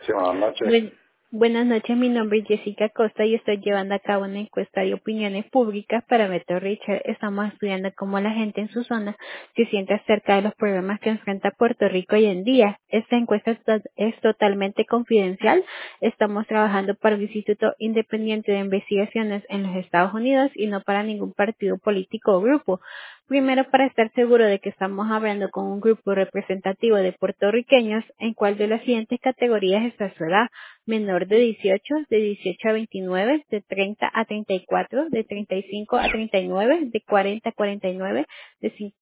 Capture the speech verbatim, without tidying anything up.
Sí, buenas noches. Buen- buenas noches, mi nombre es Jessica Costa y estoy llevando a cabo una encuesta de opiniones públicas para Beto Richard. Estamos estudiando cómo la gente en su zona se siente acerca de los problemas que enfrenta Puerto Rico hoy en día. Esta encuesta es, to- es totalmente confidencial. Estamos trabajando para el Instituto Independiente de Investigaciones en los Estados Unidos y no para ningún partido político o grupo. Primero, para estar seguro de que estamos hablando con un grupo representativo de puertorriqueños, ¿en cuál de las siguientes categorías está su edad? Menor de dieciocho, de dieciocho a veintinueve, de treinta a treinta y cuatro, de treinta y cinco a treinta y nueve, de cuarenta a cuarenta y nueve, de